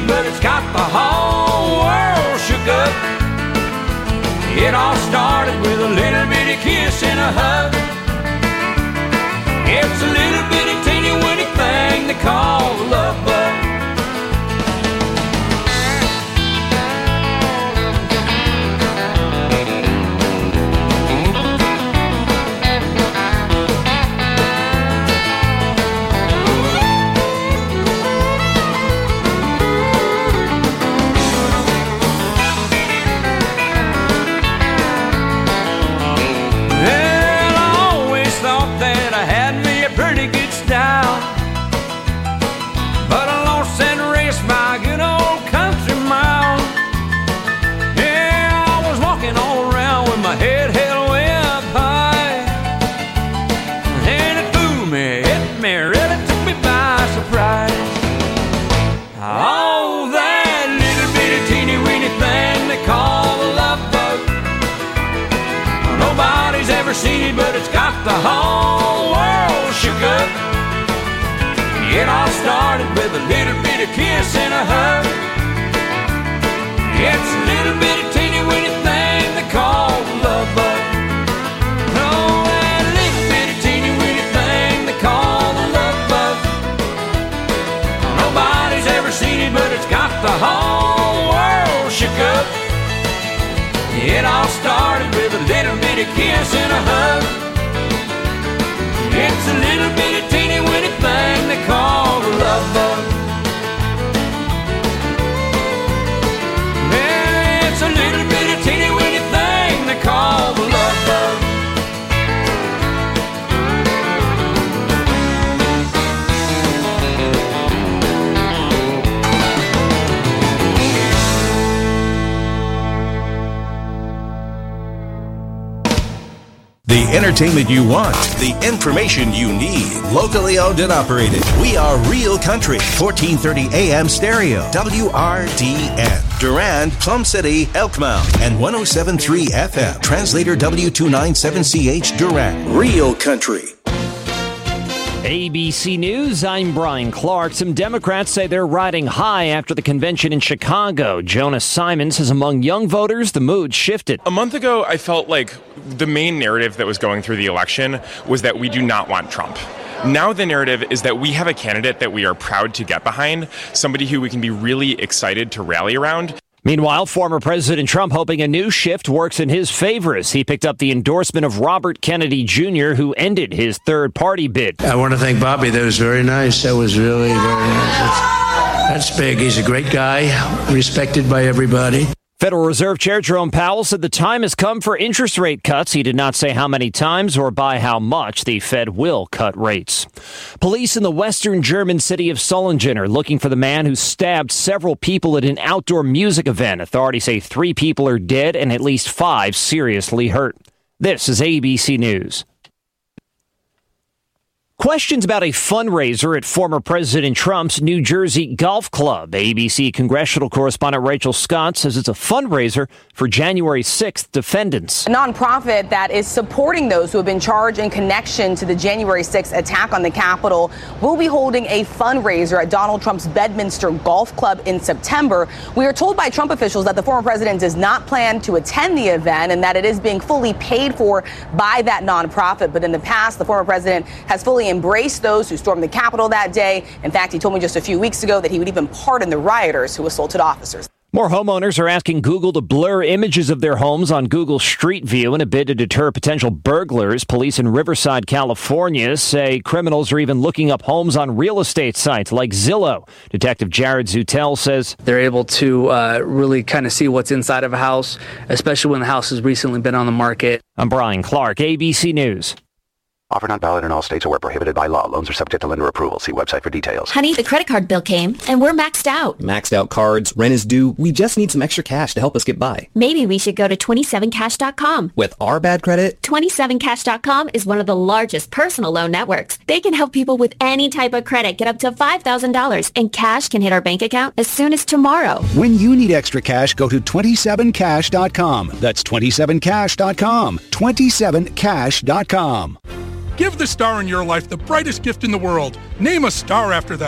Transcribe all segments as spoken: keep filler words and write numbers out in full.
it, but it's got the whole world shook up. It all started with a little bitty kiss and a hug. It's a little bitty teeny weeny thing they call a love bug. But I lost that race by a good old country mile. Yeah, I was walking all around with my head held way up high. And it threw me, hit me, really took me by surprise. Oh, that little bitty teeny weeny thing they call a love bug. Nobody's ever seen it, but it's got the whole world shook up. It all started with a little bitty kiss and a hug. It's a little bitty teeny weeny thing they call a love bug. Oh, that little bitty teeny weeny thing they call a love bug. Nobody's ever seen it, but it's got the whole world shook up. It all started with a little bitty kiss and a hug. It's a little bitty teeny weeny thing they call a love bug. Yeah, it's a little bitty teeny weeny thing they call a love bug. The entertainment you want, the information you need. Locally owned and operated. We are Real Country, fourteen thirty A M stereo, W R D N. Durand, Plum City, Elkmount, and one oh seven point three F M. Translator W two ninety-seven C H Durand. Real Country. A B C News, I'm Brian Clark. Some Democrats say they're riding high after the convention in Chicago. Jonas Simon says among young voters, the mood shifted. A month ago, I felt like the main narrative that was going through the election was that we do not want Trump. Now the narrative is that we have a candidate that we are proud to get behind, somebody who we can be really excited to rally around. Meanwhile, former President Trump hoping a new shift works in his favor as he picked up the endorsement of Robert Kennedy Junior, who ended his third-party bid. I want to thank Bobby. That was very nice. That was really very nice. That's, that's big. He's a great guy, respected by everybody. Federal Reserve Chair Jerome Powell said the time has come for interest rate cuts. He did not say how many times or by how much the Fed will cut rates. Police in the western German city of Solingen are looking for the man who stabbed several people at an outdoor music event. Authorities say three people are dead and at least five seriously hurt. This is A B C News. Questions about a fundraiser at former President Trump's New Jersey Golf Club. A B C congressional correspondent Rachel Scott says it's a fundraiser for January sixth defendants. A nonprofit that is supporting those who have been charged in connection to the January sixth attack on the Capitol will be holding a fundraiser at Donald Trump's Bedminster Golf Club in September. We are told by Trump officials that the former president does not plan to attend the event and that it is being fully paid for by that nonprofit. But in the past, the former president has fully embrace those who stormed the Capitol that day. In fact, he told me just a few weeks ago that he would even pardon the rioters who assaulted officers. More homeowners are asking Google to blur images of their homes on Google Street View in a bid to deter potential burglars. Police in Riverside, California say criminals are even looking up homes on real estate sites like Zillow. Detective Jared Zutel says they're able to uh, really kind of see what's inside of a house, especially when the house has recently been on the market. I'm Brian Clark, A B C News. Offer not valid in all states or where prohibited by law. Loans are subject to lender approval. See website for details. Honey, the credit card bill came, and we're maxed out. Maxed out cards, rent is due. We just need some extra cash to help us get by. Maybe we should go to twenty-seven cash dot com. With our bad credit? twenty-seven cash dot com is one of the largest personal loan networks. They can help people with any type of credit get up to five thousand dollars, and cash can hit our bank account as soon as tomorrow. When you need extra cash, go to twenty-seven cash dot com. That's twenty-seven cash dot com. twenty-seven cash dot com. Give the star in your life the brightest gift in the world. Name a star after them.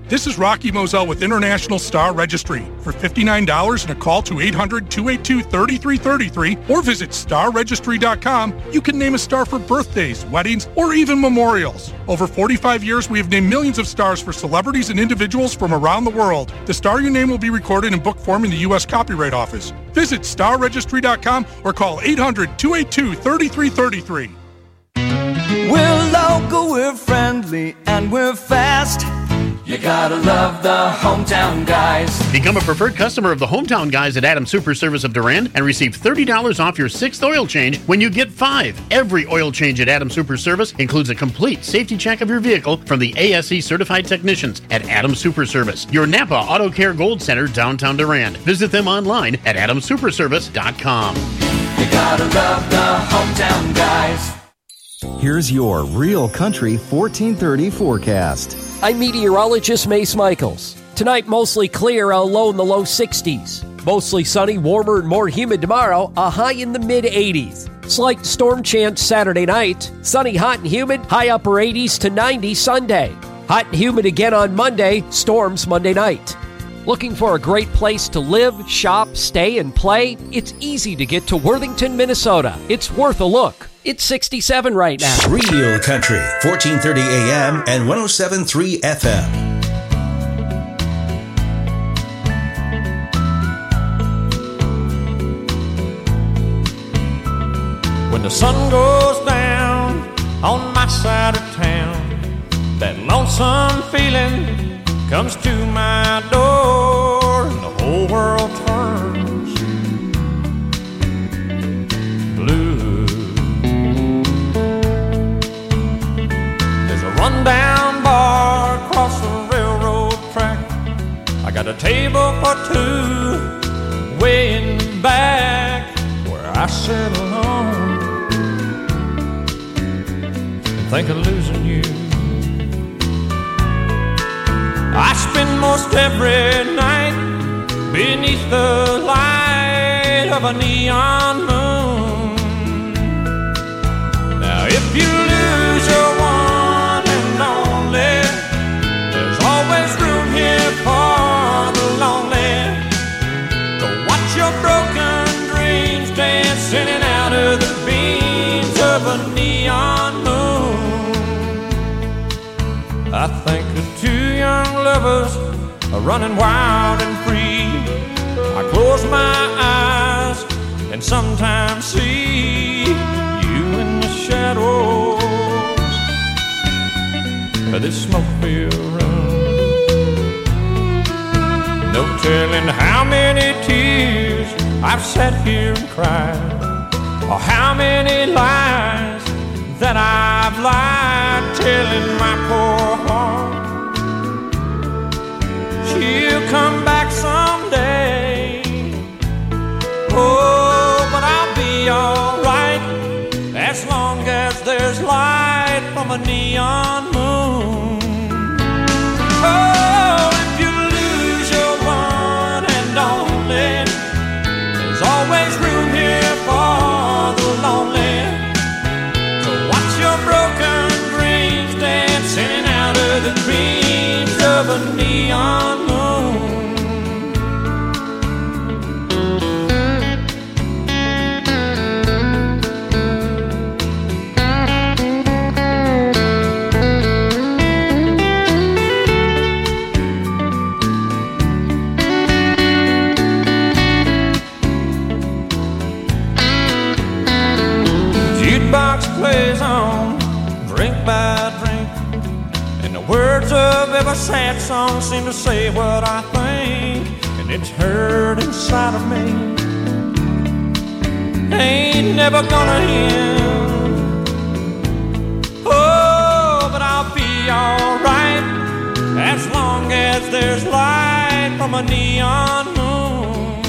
This is Rocky Moselle with International Star Registry. For fifty-nine dollars and a call to eight hundred, two eight two, three three three three or visit star registry dot com, you can name a star for birthdays, weddings, or even memorials. Over forty-five years, we have named millions of stars for celebrities and individuals from around the world. The star you name will be recorded in book form in the U S Copyright Office. Visit star registry dot com or call eight hundred, two eight two, three three three three. We're local, we're friendly, and we're fast. You gotta love the Hometown Guys. Become a preferred customer of the Hometown Guys at Adams Super Service of Durand and receive thirty dollars off your sixth oil change when you get five. Every oil change at Adams Super Service includes a complete safety check of your vehicle from the A S E certified technicians at Adams Super Service, your Napa Auto Care Gold Center, downtown Durand. Visit them online at adams super service dot com. You gotta love the Hometown Guys. Here's your Real Country fourteen thirty forecast. I'm meteorologist Mace Michaels. Tonight, mostly clear, a low in the low sixties. Mostly sunny, warmer and more humid tomorrow, a high in the mid eighties. Slight storm chance Saturday night. Sunny, hot and humid, high upper eighties to ninety Sunday. Hot and humid again on Monday, storms Monday night. Looking for a great place to live, shop, stay, and play? It's easy to get to Worthington, Minnesota. It's worth a look. It's sixty-seven right now. Real Country, fourteen thirty A M and one oh seven point three F M. When the sun goes down on my side of town, that lonesome feeling comes to my door, and the whole world turns blue. There's a rundown bar across the railroad track. I got a table for two way in the back where I sit alone and think of losing you. I spend most every night beneath the light of a neon moon. Now if you lose your one and only, there's always room here for the lonely. To watch your broken dreams dance in and out of the beams of a neon moon. I think of two young lovers are running wild and free. I close my eyes and sometimes see you in the shadows of this smoke-filled room. No telling how many tears I've sat here and cried, or how many lies that I've lied, telling my poor heart she'll come back someday. Oh, but I'll be alright as long as there's light from a neon moon. Oh, if you lose your one and only, there's always room here for the lonely. Your broken dreams dance in and out of the dreams of a neon moon. Jukebox plays on, drink by drink, and the words of every sad song seem to say what I think, and it's hurt inside of me. Ain't never gonna end. Oh, but I'll be alright as long as there's light from a neon moon.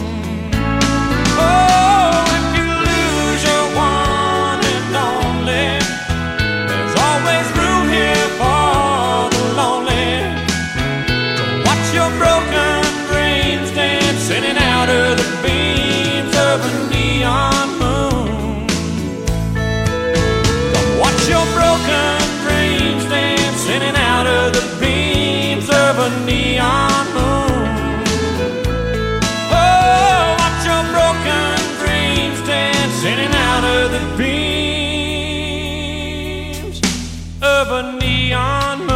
Oh, if you lose your one and only, there's always room here for the lonely. To watch your broken dreams dance in and out of the beams of a neon moon. To watch your broken dreams dance in and out of the beams of a neon moon. the beams of a neon moon.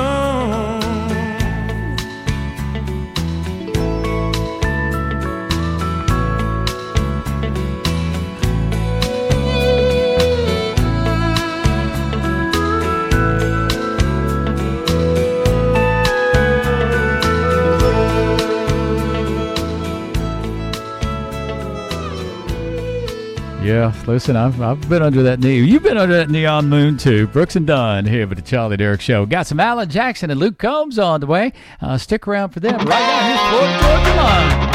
Yeah, listen, I've, I've been under that knee. You've been under that neon moon, too. Brooks and Dunn here with the Charlie Derrick Show. Got some Alan Jackson and Luke Combs on the way. Uh, stick around for them. Right now, here's Florida Georgia Line.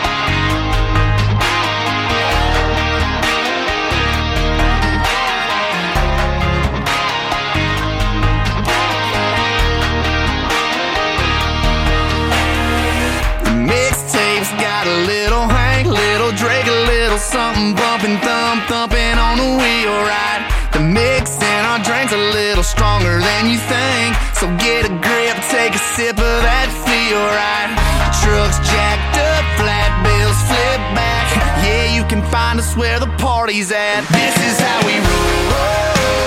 Mixtapes got a little Hank, little Drake, a little something bumping, thump, thumping on the wheel, right? The mix in our drink's a little stronger than you think, so get a grip, take a sip of that feel, right? Trucks jacked up, flat bills flip back, yeah, you can find us where the party's at. This is how we roll.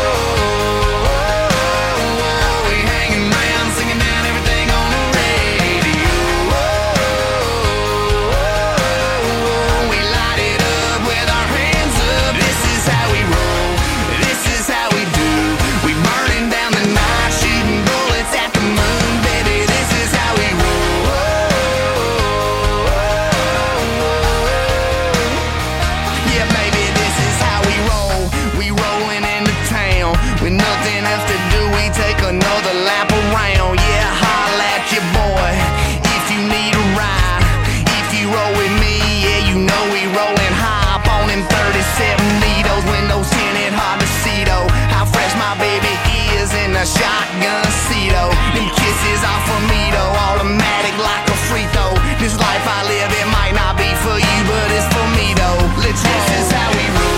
Another lap around, yeah, holla at your boy if you need a ride. If you roll with me, yeah, you know we rollin' high up on them thirty-seven needles, windows tinted, hard to see though how fresh my baby is in a shotgun seat, oh. Them kisses off of me though, automatic like a free throw. This life I live, it might not be for you, but it's for me though. Let's roll. This is how we roll.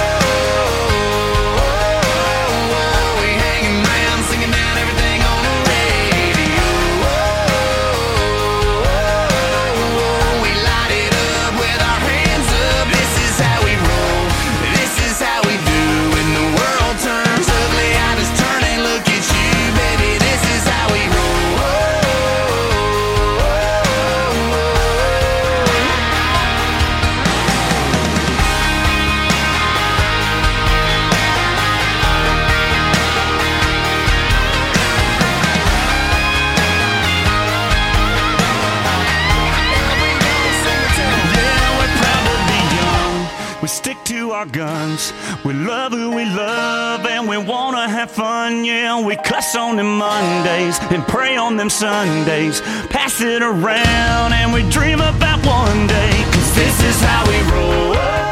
Stick to our guns. We love who we love and we wanna have fun. Yeah, we cuss on them Mondays and pray on them Sundays. Pass it around and we dream about one day. Cause this is how we roll.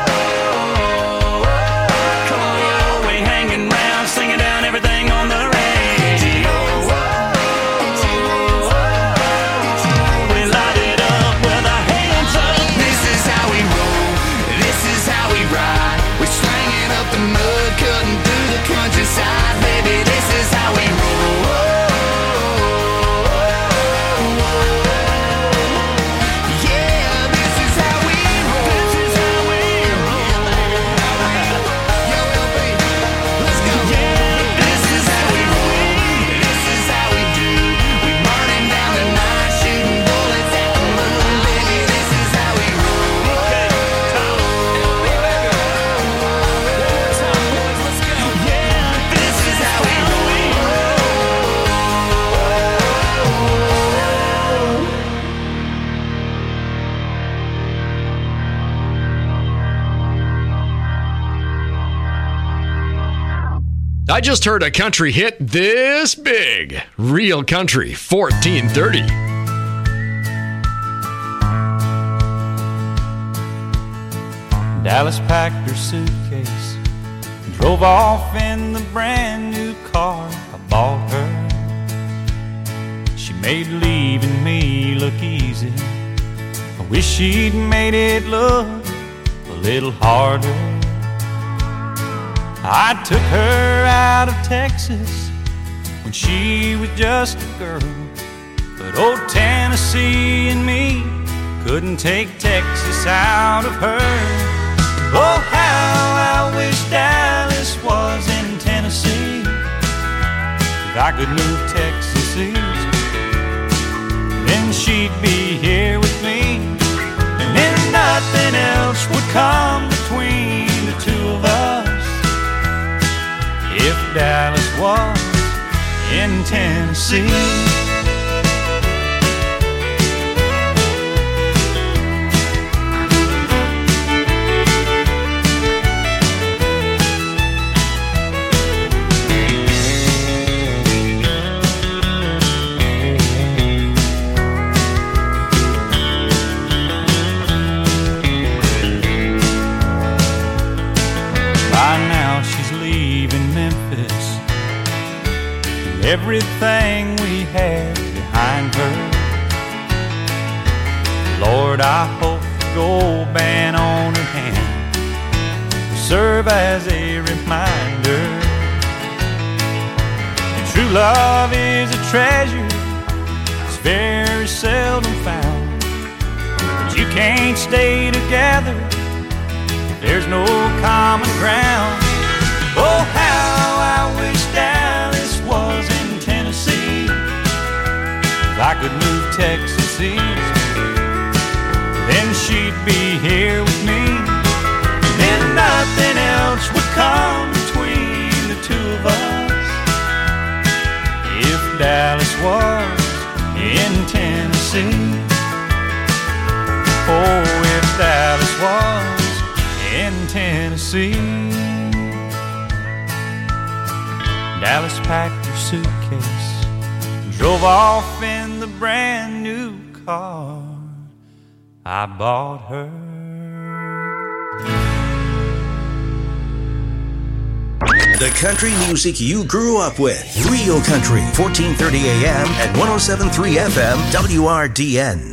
Come on, we hanging around, singing down everything on the radio. We light it up with our hands up. This is how we roll. This is how we ride. We're slanging up the mud, cutting through the countryside. Baby, this is how we roll. Yeah, this is how we roll. This is how we roll. Yo, L B, let's go. Yeah, this is how we roll. This is how we do. We burning down the night, shooting bullets at the moon. Baby, this is how we roll. Okay, Tom. I just heard a country hit this big. Real Country fourteen thirty. Dallas packed her suitcase and drove off in the brand new car I bought her. She made leaving me look easy. I wish she'd made it look a little harder. I took her out of Texas when she was just a girl, but old Tennessee and me couldn't take Texas out of her. Oh, how I wish Dallas If I could move Texas east, then she'd be here with me, and then nothing else would come between the two of us. If Dallas was in Tennessee. Everything we had behind her. Lord, I hope the gold band on her hand will serve as a reminder that true love is a treasure that's very seldom found. But you can't stay together if there's no common ground. Oh, how I wish Dallas was in Tennessee. If I could move Texas east, then she'd be here with me, and then nothing else would come between the two of us. If Dallas was in Tennessee. Oh, if Dallas was in Tennessee. Dallas packed her suitcase and drove off in the brand new car I bought her. The country music you grew up with. Real Country, fourteen thirty A M and one oh seven point three F M, W R D N.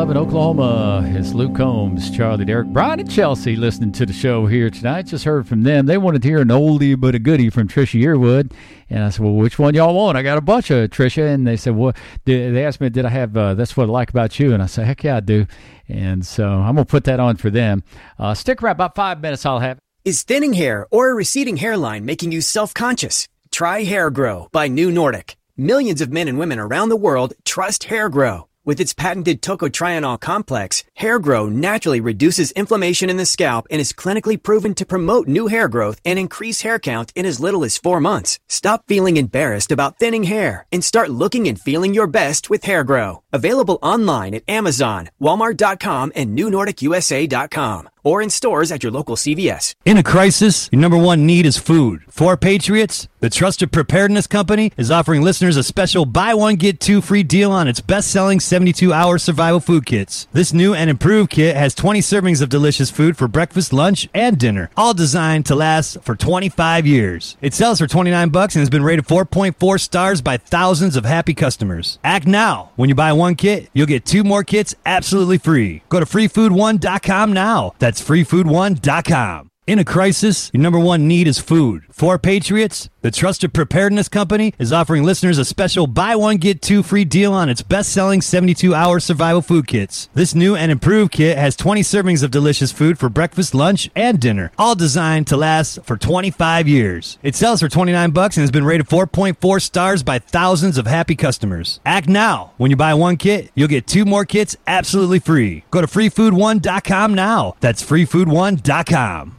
Love in Oklahoma. It's Luke Combs, Charlie Derrick, Brian, and Chelsea listening to the show here tonight. Just heard from them. They wanted to hear an oldie but a goodie from Trisha Yearwood. And I said, well, which one y'all want? I got a bunch of Trisha. And they said, well, they asked me, did I have uh, That's What I Like About You? And I said, heck yeah, I do. And so I'm going to put that on for them. Uh, stick around about five minutes. I'll have. Is thinning hair or a receding hairline making you self-conscious? Try Hair Grow by New Nordic. Millions of men and women around the world trust Hair Grow. With its patented tocotrienol complex, Hair Grow naturally reduces inflammation in the scalp and is clinically proven to promote new hair growth and increase hair count in as little as four months. Stop feeling embarrassed about thinning hair and start looking and feeling your best with Hair Grow. Available online at Amazon, Walmart dot com, and New Nordic U S A dot com. Or in stores at your local C V S. In a crisis, your number one need is food. For Patriots, the Trusted Preparedness Company is offering listeners a special buy one, get two free deal on its best-selling seventy-two hour survival food kits. This new and improved kit has twenty servings of delicious food for breakfast, lunch, and dinner, all designed to last for twenty-five years. It sells for twenty-nine bucks and has been rated four point four stars by thousands of happy customers. Act now. When you buy one kit, you'll get two more kits absolutely free. Go to free food one dot com now. That's free food one dot com. In a crisis, your number one need is food. For Patriots, the Trusted Preparedness Company is offering listeners a special buy one, get two free deal on its best-selling seventy-two hour survival food kits. This new and improved kit has twenty servings of delicious food for breakfast, lunch, and dinner, all designed to last for twenty-five years. It sells for twenty-nine bucks and has been rated four point four stars by thousands of happy customers. Act now. When you buy one kit, you'll get two more kits absolutely free. Go to free food one dot com now. That's free food one dot com.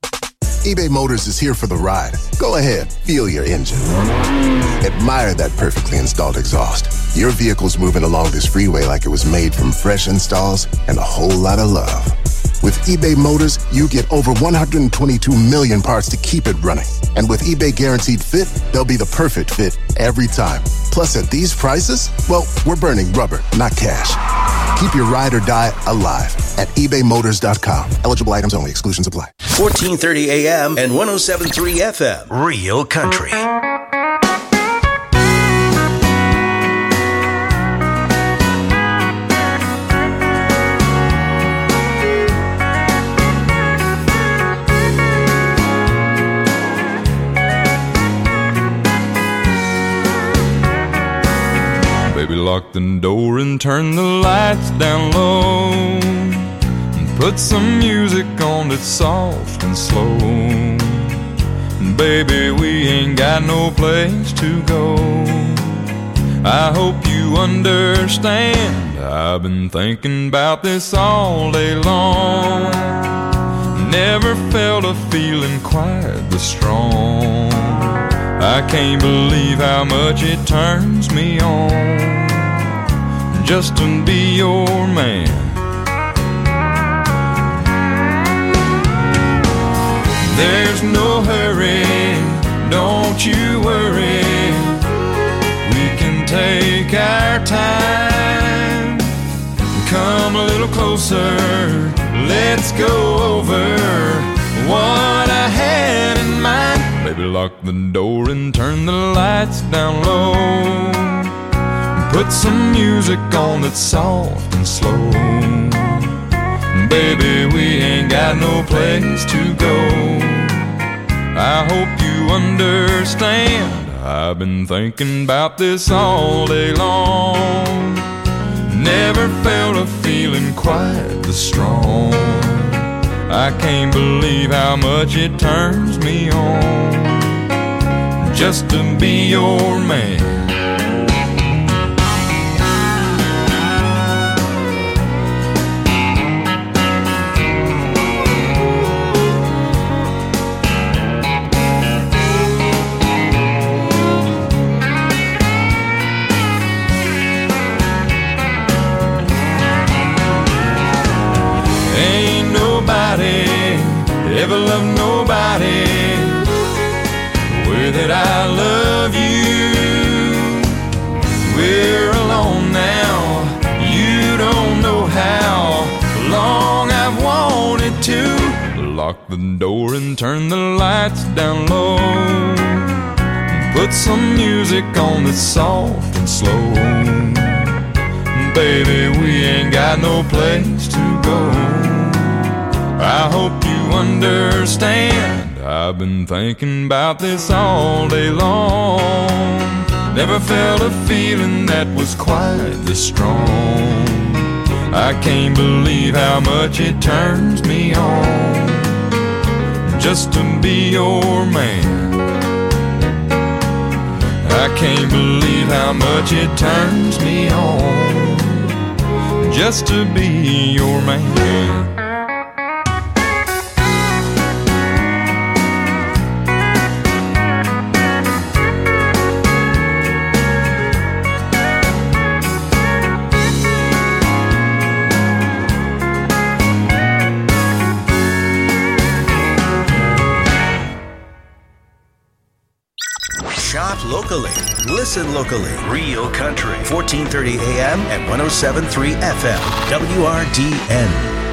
eBay Motors is here for the ride. Go ahead, feel your engine. Admire that perfectly installed exhaust. Your vehicle's moving along this freeway like it was made from fresh installs and a whole lot of love. With eBay Motors, you get over one hundred twenty-two million parts to keep it running. And with eBay Guaranteed Fit, they'll be the perfect fit every time. Plus, at these prices, well, we're burning rubber, not cash. Keep your ride or die alive at ebay motors dot com. Eligible items only. Exclusions apply. fourteen thirty A M and one oh seven point three F M. Real Country. Baby, lock the door and turn the lights down low, and put some music on that's soft and slow. And baby, we ain't got no place to go. I hope you understand, I've been thinking about this all day long. Never felt a feeling quite this strong. I can't believe how much it turns me on just to be your man. There's no hurry, don't you worry. We can take our time. Come a little closer, let's go over what I had in mind. Baby, lock the door and turn the lights down low, and put some music on that's soft and slow. Baby, we ain't got no place to go. I hope you understand, I've been thinking about this all day long. Never felt a feeling quite this strong. I can't believe how much it turns me on just to be your man. Ever loved nobody the way that I love you. We're alone now, you don't know how long I've wanted to. Lock the door and turn the lights down low, and put some music on that's soft and slow. baby, we ain't got no place to go. I hope you understand. I've been thinking about this all day long. Never felt a feeling that was quite this strong. I can't believe how much it turns me on just to be your man. I can't believe how much it turns me on just to be your man. Shop locally. Listen locally. Real Country. fourteen thirty A M and one oh seven point three F M. W R D N.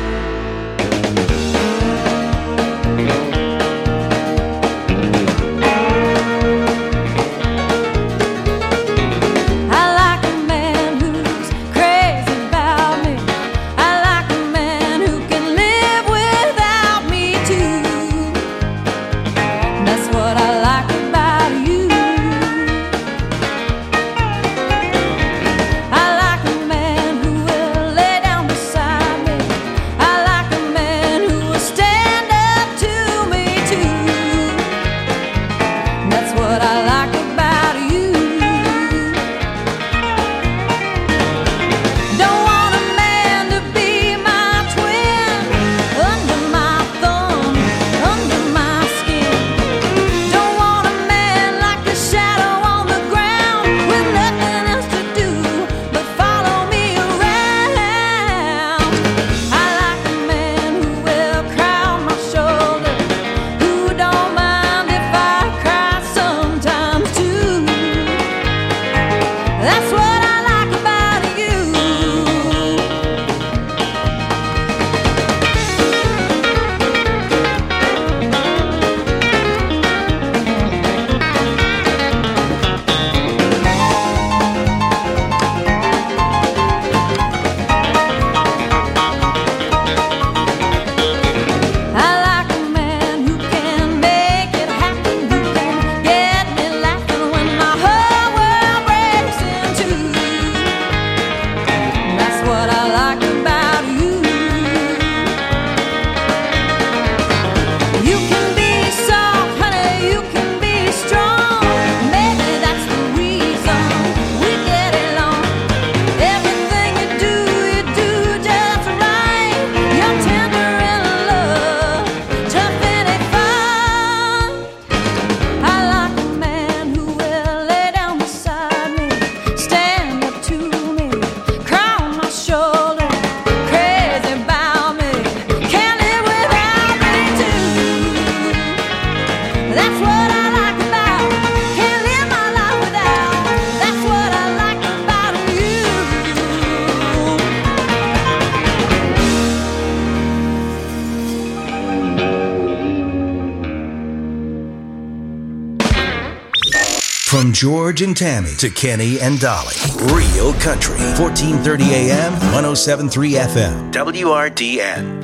From George and Tammy to Kenny and Dolly. Real Country. fourteen thirty A M, one oh seven point three F M. W R D N.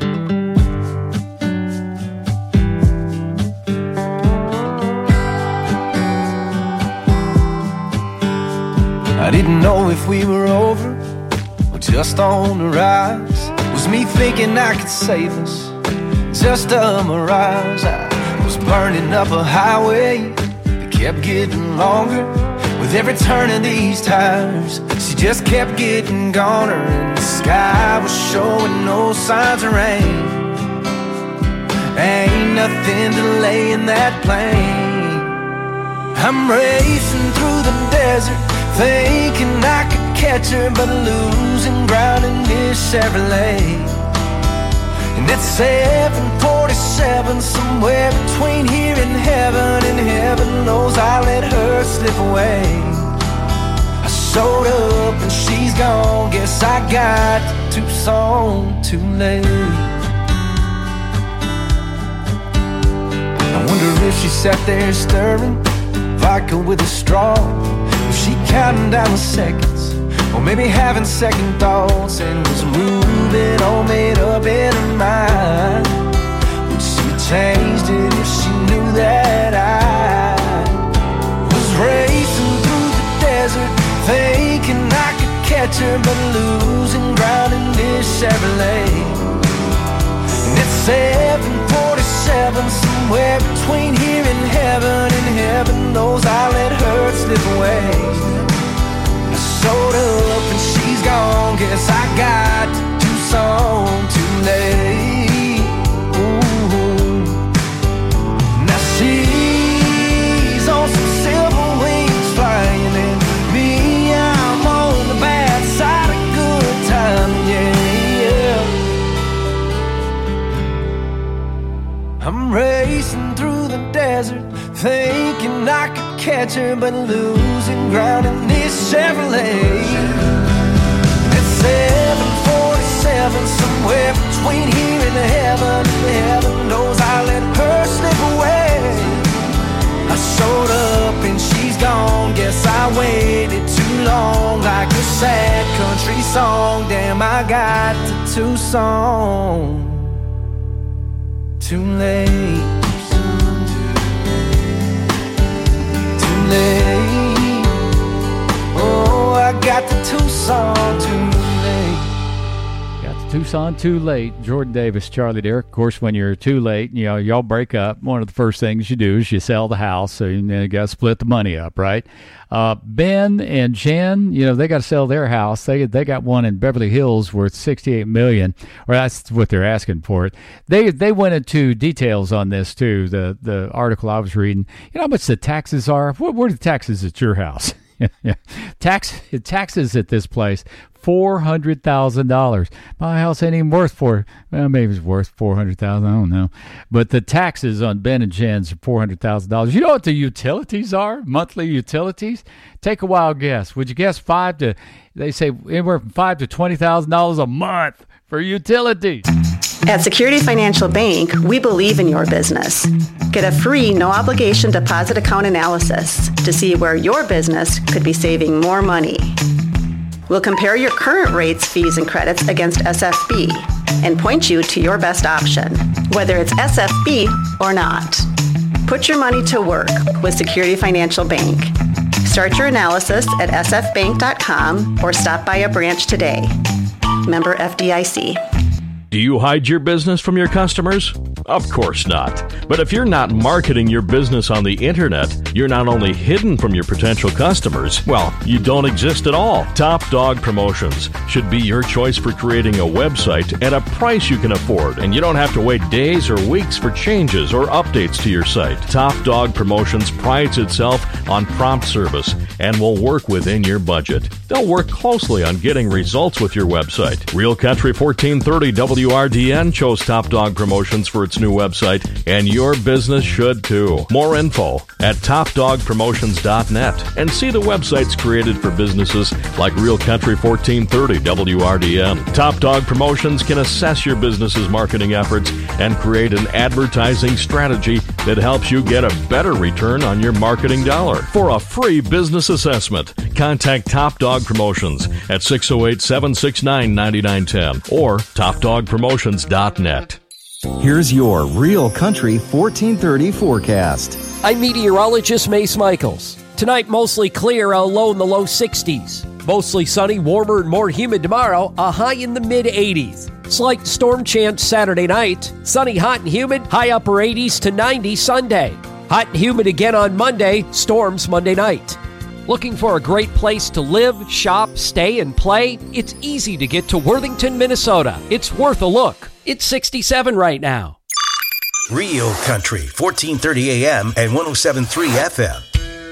I didn't know if we were over or just on the rise. Was me thinking I could save us just a mirage? I was burning up a highway that kept getting longer with every turn of these tires. She just kept getting goner, and the sky was showing no signs of rain. Ain't nothing delaying that plane. I'm racing through the desert, thinking I could catch her, but losing ground in this Chevrolet. And it's seven forty-seven, somewhere between here and heaven, and heaven knows I let her slip away. I showed up and she's gone, guess I got to Tucson too late. I wonder if she sat there stirring vodka with a straw. Was she counting down the seconds Or maybe having second thoughts and was moving all made up in her mind. Would she have changed it if she knew that I was racing through the desert, thinking I could catch her, but losing ground in this Chevrolet? And it's seven forty-seven, somewhere between here and heaven, and heaven knows I let her slip away. I showed up and she's gone, guess I got to Tucson too late. Ooh. Now she's on some silver wings flying, and me, I'm on the bad side of good time, yeah, yeah. I'm racing through the desert, thinking I could catch her, but losing ground in this Chevrolet. It's seven forty-seven, somewhere between here and heaven, and heaven knows I let her slip away. I showed up and she's gone, guess I waited too long, like a sad country song. Damn, I got to Tucson too late. Oh, I got to Tucson too late. Got to Tucson too late. Jordan Davis, Charlie Derrick. Of course, when you're too late, you know, y'all break up, one of the first things you do is you sell the house, so you, you got to split the money up, right? Uh, Ben and Jen, you know, they got to sell their house. They they got one in Beverly Hills worth sixty-eight million dollars, or that's what they're asking for it. They they went into details on this too. The the article I was reading. You know how much the taxes are? What what are the taxes at your house? Yeah, tax taxes at this place, four hundred thousand dollars. My house ain't even worth four. Well, maybe it's worth four hundred thousand. I don't know. But the taxes on Ben and Jen's are four hundred thousand dollars. You know what the utilities are? Monthly utilities. Take a wild guess. Would you guess five to? They say anywhere from five to twenty thousand dollars a month for utilities. At Security Financial Bank, we believe in your business. Get a free, no-obligation deposit account analysis to see where your business could be saving more money. We'll compare your current rates, fees, and credits against S F B and point you to your best option, whether it's S F B or not. Put your money to work with Security Financial Bank. Start your analysis at s f bank dot com or stop by a branch today. Member F D I C. Do you hide your business from your customers? Of course not. But if you're not marketing your business on the internet, you're not only hidden from your potential customers, well, you don't exist at all. Top Dog Promotions should be your choice for creating a website at a price you can afford, and you don't have to wait days or weeks for changes or updates to your site. Top Dog Promotions prides itself on prompt service and will work within your budget. They'll work closely on getting results with your website. Real Country fourteen thirty W R D N chose Top Dog Promotions for its new website, and your business should too. More info at top dog promotions dot net, and see the websites created for businesses like Real Country fourteen thirty W R D N. Top Dog Promotions can assess your business's marketing efforts and create an advertising strategy that helps you get a better return on your marketing dollar. For a free business assessment, contact Top Dog Promotions at six oh eight, seven six nine, nine nine one zero or top dog promotions dot net. Here's your Real Country fourteen thirty forecast. I'm meteorologist Mace Michaels. Tonight, mostly clear, a low in the low sixties. Mostly sunny, warmer and more humid tomorrow, a high in the mid eighties. Slight storm chance Saturday night. Sunny, hot and humid, high upper eighties to ninety Sunday. Hot and humid again on Monday, storms Monday night. Looking for a great place to live, shop, stay, and play? It's easy to get to Worthington, Minnesota. It's worth a look. It's sixty-seven right now. Real Country, fourteen thirty A M and one oh seven point three F M.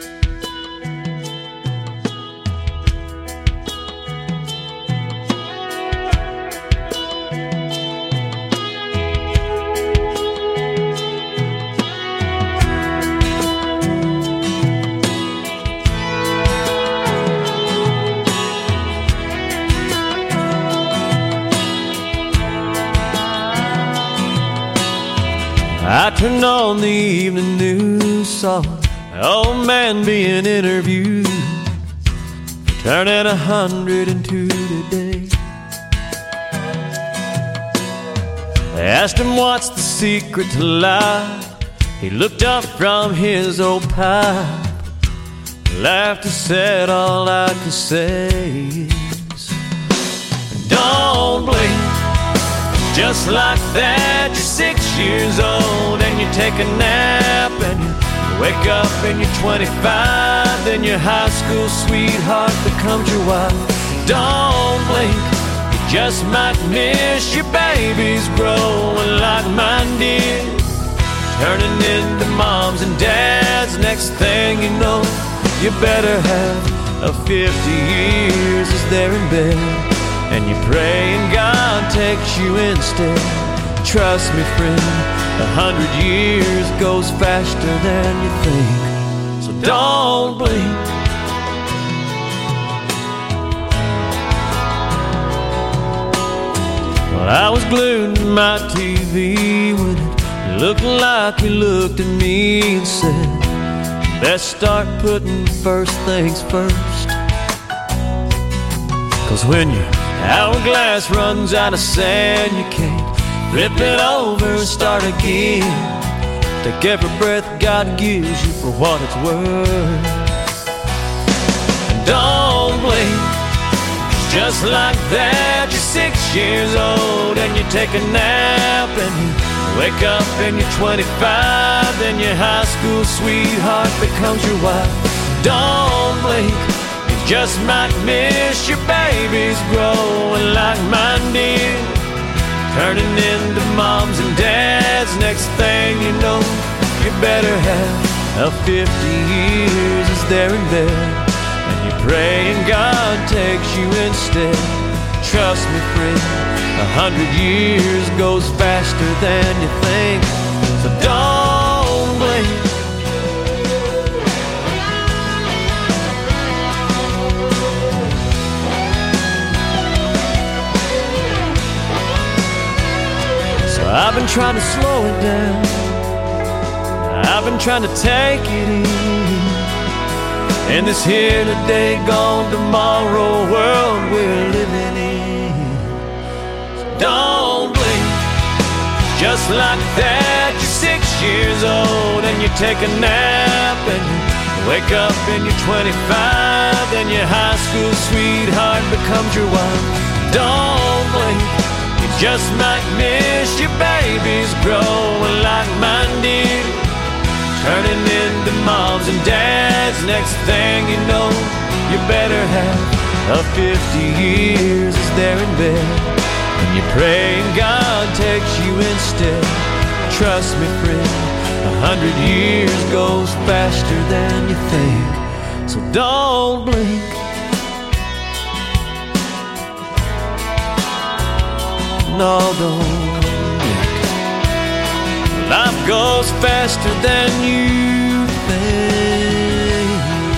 I turned on the evening news, saw an old man being interviewed for turning a hundred and two today. I asked him what's the secret to life. He looked up from his old pipe, laughed and said all I could say is, don't blink. Just like that, you're six years old and you take a nap and you wake up and you're twenty-five. Then your high school sweetheart becomes your wife. Don't blink, you just might miss your babies growing like mine did, turning into moms and dads. Next thing you know, you better have a fifty years as they're in bed, and you pray and God takes you instead. Trust me, friend, a hundred years goes faster than you think, so don't blink. Well, I was glued to my T V when it looked like he looked at me and said, best start putting first things first. Cause when your hourglass runs out of sand, you can't flip it over and start again. Take every breath God gives you for what it's worth. And don't blink, just like that, you're six years old and you take a nap and you wake up and you're twenty-five. Then your high school sweetheart becomes your wife. Don't blink, you just might miss your babies growing like mine did, turning into moms and dads. Next thing you know, you better have a fifty years as they're in bed, and you pray and God takes you instead. Trust me, friend, a hundred years goes faster than you think, so don't blink. So I've been trying to slow it down, I've been trying to take it easy in this here today, gone tomorrow world we're living in. So don't blink, just like that, you're six years old and you take a nap and you wake up and you're twenty-five. Then your high school sweetheart becomes your wife. Don't blink, you just might miss your babies growing like mine did, turning into moms and dads. Next thing you know, you better have a fifty years as they're in bed, and you pray and God takes you instead. Trust me, friend, a hundred years goes faster than you think, so don't blink. No, don't blink. Life goes faster than you think.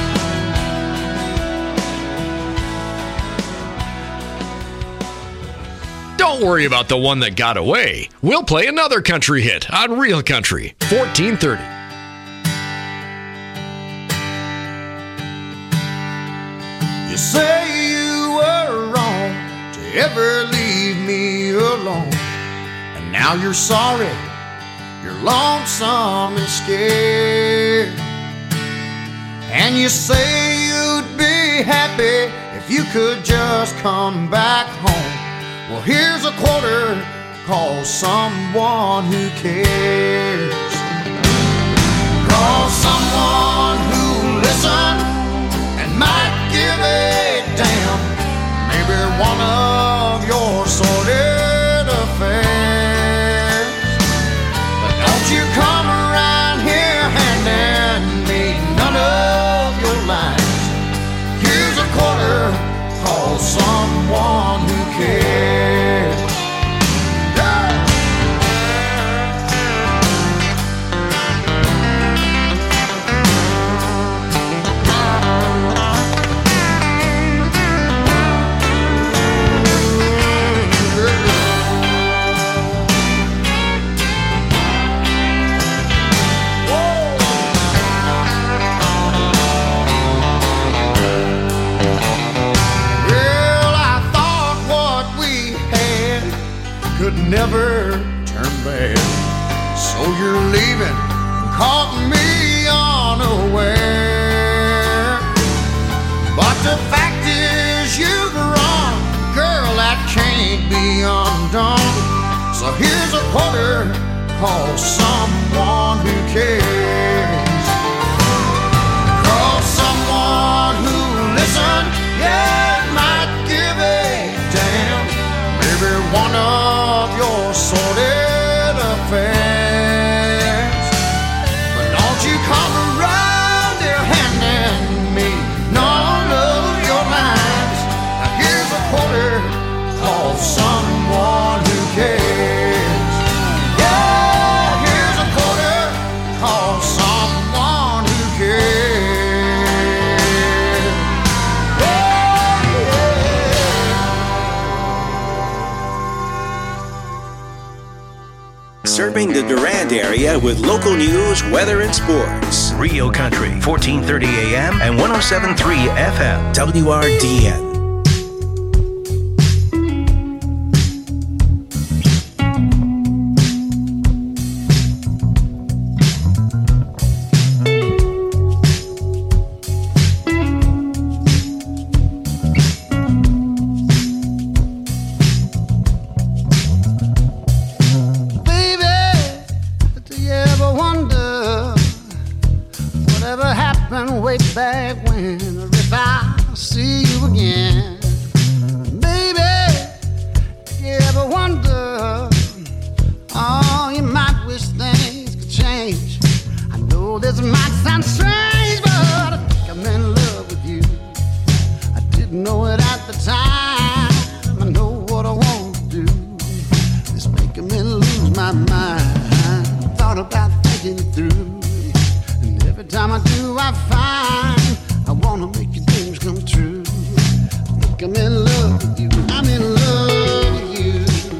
Don't worry about the one that got away. We'll play another country hit on Real Country, fourteen thirty. You say you were wrong to ever leave me alone, and now you're sorry, you're lonesome and scared. And you say you'd be happy if you could just come back home. Well, here's a quarter, call someone who cares. Call someone who'll listen and might give a damn. Maybe one of your sordid affairs. But don't you come around here handing me none of your lines. Here's a quarter, call someone who cares. weather turned bad. So you're leaving, caught me unaware. But the fact is you've wrong, girl, that can't be undone. So here's a quarter, call someone who cares. Call someone who listen, yeah, might give a damn. Maybe one of your sordid affairs. But don't you come around there handing me none of your lines. Now here's a quarter, call someone who cares. Yeah, here's a quarter, call someone who cares. Yeah, yeah. Serving the Durand area with local news, weather, and sports. Rio Country, fourteen thirty A M and one oh seven point three F M, W R D N. Baby, do you ever wonder whatever happened way back when, or if I see you again? Baby, do you ever wonder, oh, you might wish things could change. I know this might sound strange, but I think I'm in love with you. I didn't know it at the time. I know what I want to do. It's making me lose my mind. Thought about thinking it through, and every time I do, I find I wanna make your dreams come true. I think I'm in love with you. I'm in love with you.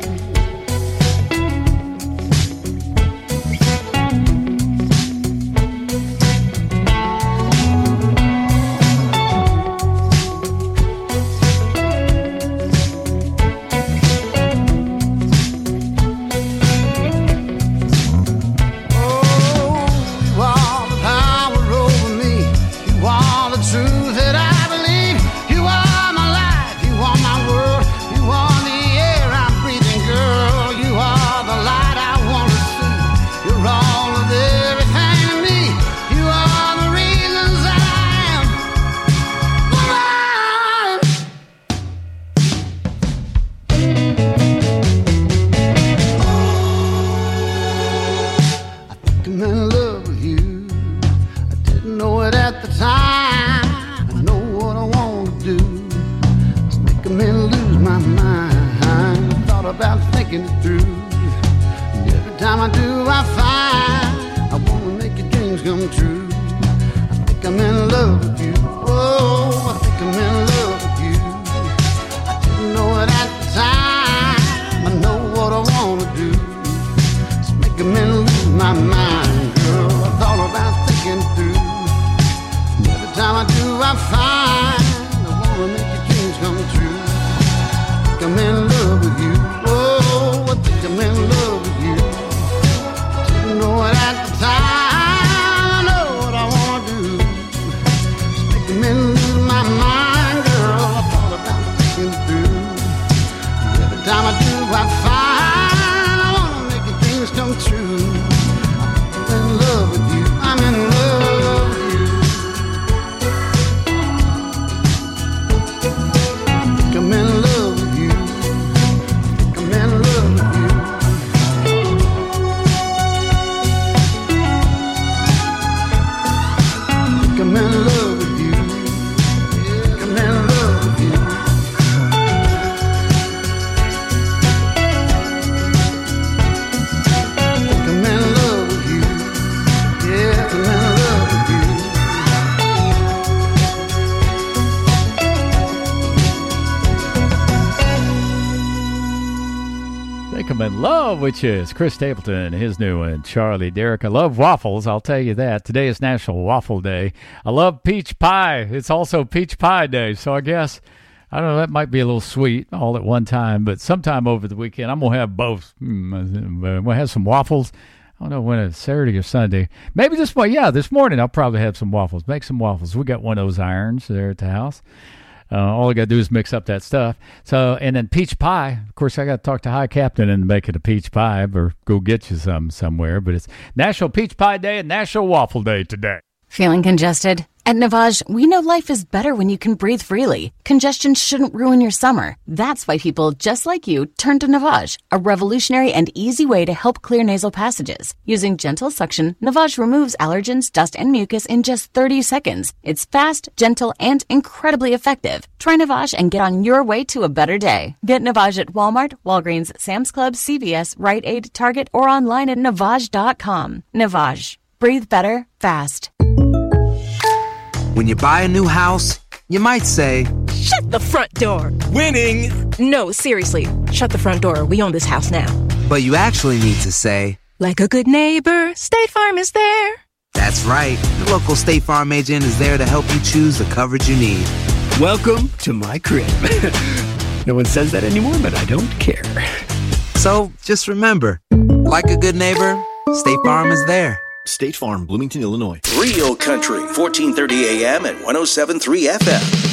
You are the power over me. You are the truth that I believe. You are my life. You are my world. You are the air I'm breathing, girl. You are the light I want to see. You're all of everything to me. You are the reasons that I am woman. I'm in love with you. I didn't know it at the time. I know what I want to do. It's making me lose my mind. I thought about thinking it through, and every time I do, I find I want to make your dreams come true. I think I'm in love with you. Oh, I think I'm in love with you. I didn't know it at the time. I know what I want to do. It's making me lose my mind, girl. I thought about thinking it through, and every time I do, I find I wanna make your dreams come true. I think I'm in love with you. Oh, I think I'm in love with you. Didn't know it at the time. I know what I wanna do. It's making me lose my mind, girl. I thought about thinking it through, and every time I do, I find I wanna make your dreams come true. I'm in love with you. I'm in love with you. I'm in love with you. I'm in love with you. I'm in love with you. I'm in love with you. I'm in love with you. Yeah, I'm in love with you. Think I'm in love with you. It's Chris Stapleton, his new one, Charlie Derrick. I love waffles, I'll tell you that. Today is National Waffle Day. I love peach pie. It's also peach pie day, so I guess I don't know, that might be a little sweet all at one time, but sometime over the weekend, I'm going to have both. Mm, I'm going to have some waffles. I don't know when it's Saturday or Sunday. Maybe this morning. Yeah, this morning I'll probably have some waffles. Make some waffles. We got one of those irons there at the house. Uh, all I got to do is mix up that stuff. So, and then peach pie. Of course, I got to talk to High Captain and make it a peach pie or go get you some somewhere. But it's National Peach Pie Day and National Waffle Day today. Feeling congested? At Navage, we know life is better when you can breathe freely. Congestion shouldn't ruin your summer. That's why people just like you turn to Navage, a revolutionary and easy way to help clear nasal passages. Using gentle suction, Navage removes allergens, dust, and mucus in just thirty seconds. It's fast, gentle, and incredibly effective. Try Navage and get on your way to a better day. Get Navage at Walmart, Walgreens, Sam's Club, C V S, Rite Aid, Target, or online at Navage dot com. Navage. Breathe better, fast. When you buy a new house, you might say, "Shut the front door." Winning! No, seriously. Shut the front door. We own this house now. But you actually need to say, "Like a good neighbor, State Farm is there." That's right. The local State Farm agent is there to help you choose the coverage you need. Welcome to my crib. No one says that anymore, but I don't care. So just remember, like a good neighbor, State Farm is there. State Farm, Bloomington, Illinois. Real Country, fourteen thirty A M and one oh seven point three F M.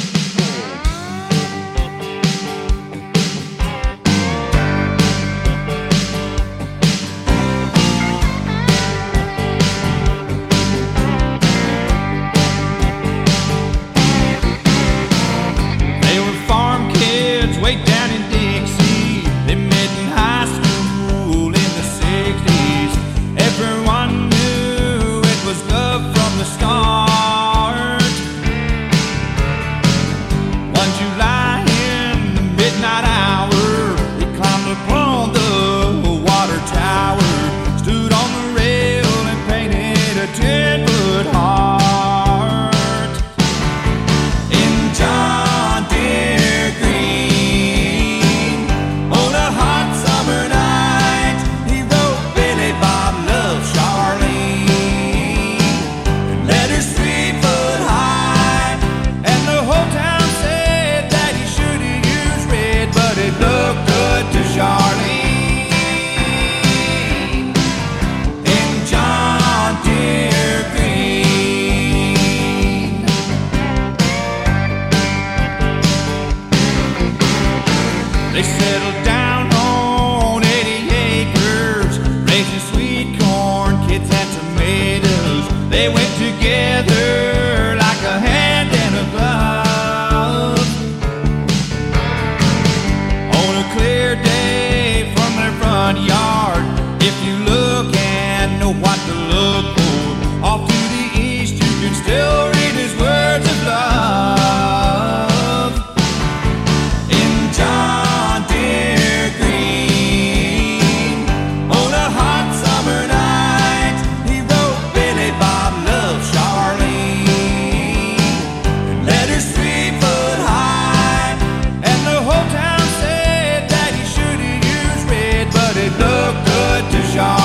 Shot.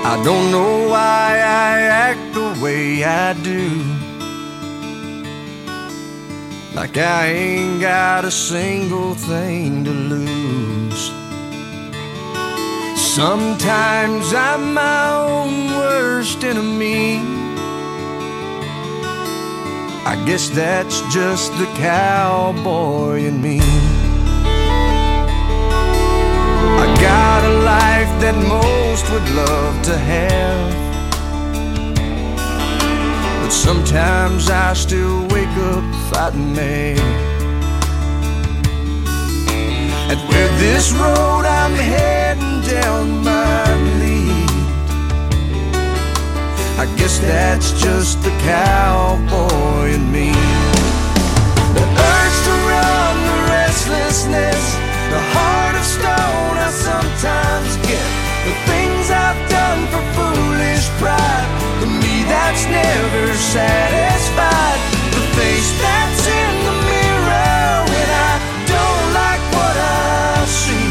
I don't know why I act the way I do, like I ain't got a single thing to lose. Sometimes I'm my own worst enemy. I guess that's just the cowboy in me. I got a life that most would love to have, but sometimes I still wake up fighting mad. And where this road I'm heading down might lead, I guess that's just the cowboy in me. The urge to run, the restlessness, the heart of stone I sometimes get, the things I've done for foolish pride, to me that's never satisfied. The face that's in the mirror when I don't like what I see,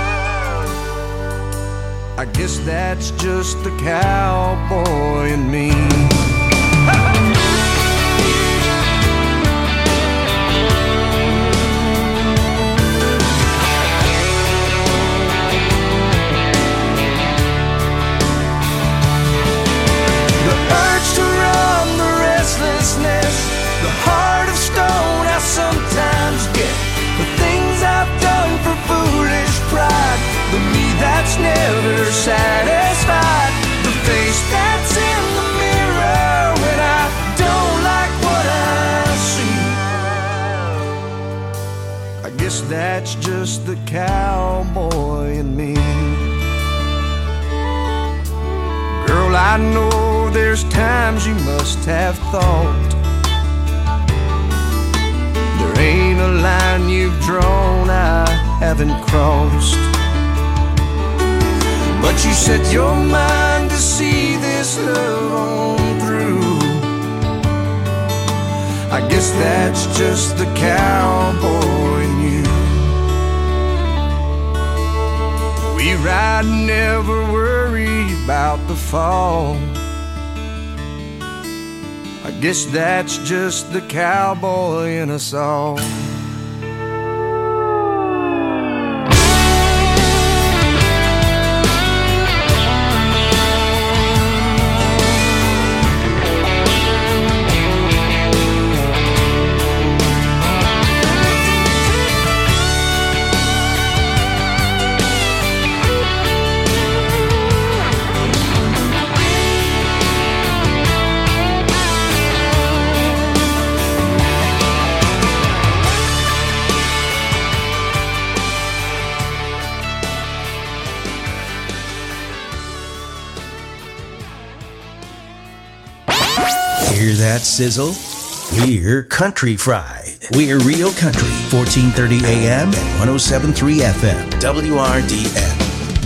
I guess that's just the cowboy in me. The urge to run, the restlessness, the heart of stone I sometimes get, the things I've done for foolish pride, the me that's never satisfied. The face that's in the mirror when I don't like what I see, I guess that's just the cowboy in me. Girl, I know there's times you must have thought there ain't a line you've drawn I haven't crossed, but you set your mind to see this love on through. I guess that's just the cowboy in you. We ride, never worry about the fall. I guess that's just the cowboy in us all. Hear that sizzle? We're Country Fried. We're Real Country, fourteen thirty A M and one oh seven point three F M, W R D N.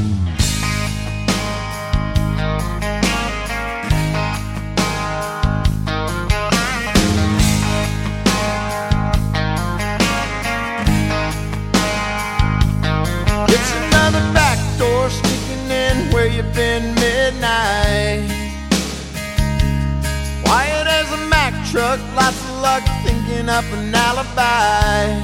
It's another back door sneaking in where you've been midnight. Quiet as a Mack truck, lots of luck thinking up an alibi.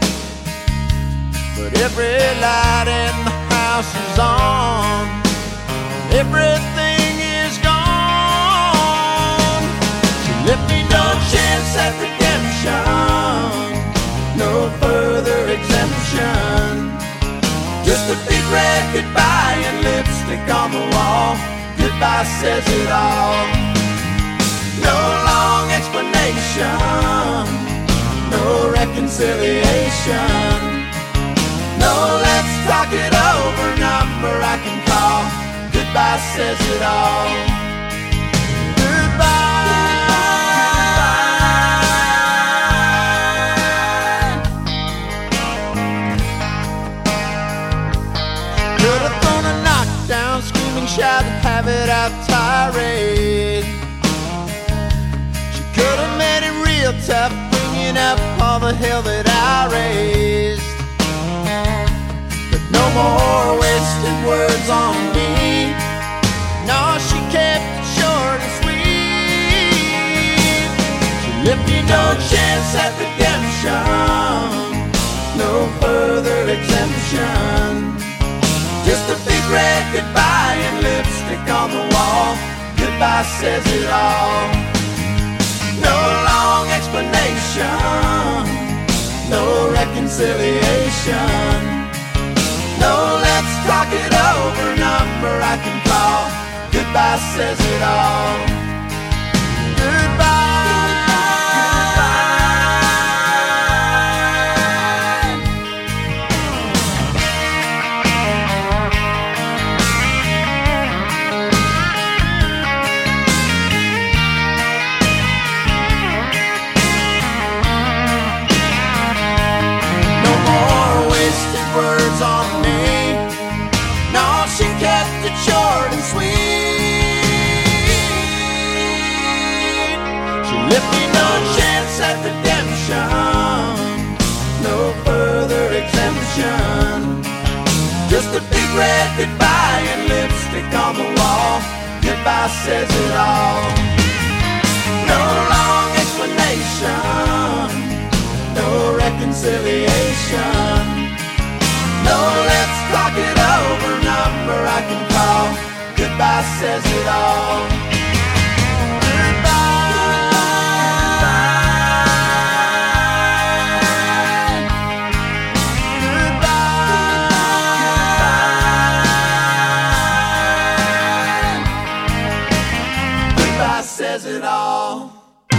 But every light in the house is on, everything is gone. So let me no chance at redemption, no further exemption. Just a big red goodbye and lipstick on the wall. Goodbye says it all. No long explanation, no reconciliation. No, let's talk it over, number I can call. Goodbye says it all. Goodbye. Could have thrown a knockdown, screaming, shout, and have it out tirade. Could have made it real tough, bringing up all the hell that I raised. But no more wasted words on me. No, chance at redemption, no further exemption. Just a big red goodbye and lipstick on the wall. Goodbye says it all. No long explanation, no reconciliation. No, let's talk it over, number I can call. Goodbye says it all. Goodbye. No more wasted words on me. No, she kept it short and sweet. She left me no chance at redemption, no further exemption. Just a big red goodbye and lipstick on the wall. Goodbye says it all. No long explanation, no reconciliation. No, let's talk it over, number I can call. Goodbye says it all. Goodbye says it all.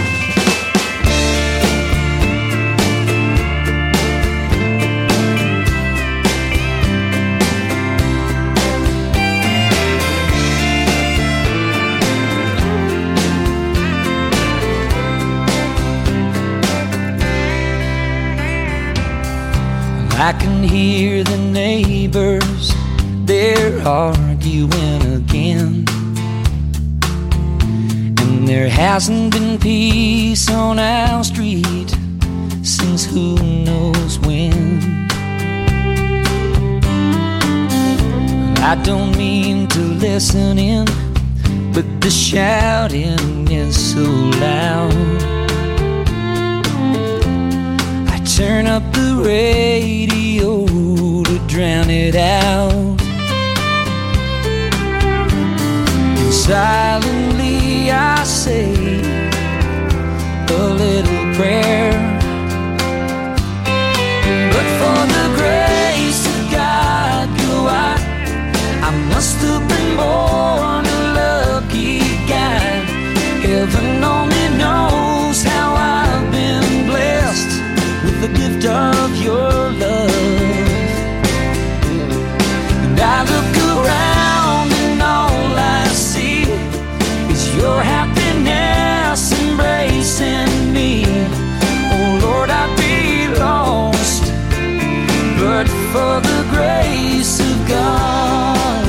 I can hear the neighbors, they're arguing again. And there hasn't been peace on our street since who knows when. I don't mean to listen in, but the shouting is so loud. Turn up the radio to drown it out. And silently I say a little prayer. But for the grace of God, go I, I must have been born a lucky guy. Heaven only knows how I've been blessed with the gift of your love. And I look around and all I see is your happiness embracing me. Oh Lord, I'd be lost but for the grace of God.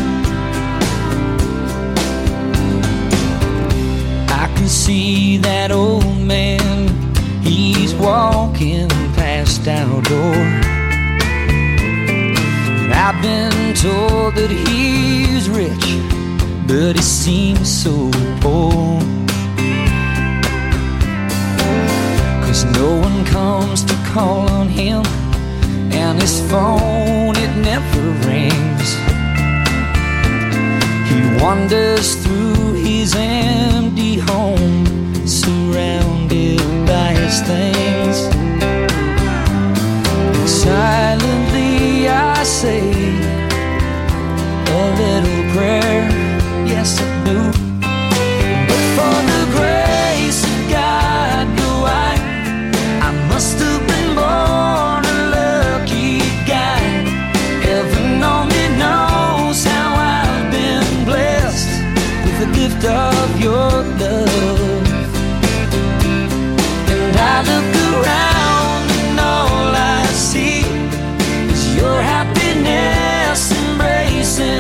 I can see that old man, he's walking past our door. And I've been told that he's rich, but he seems so poor. Cause no one comes to call on him, and his phone, it never rings. He wanders through his empty home, surrounded by his things. And silently I say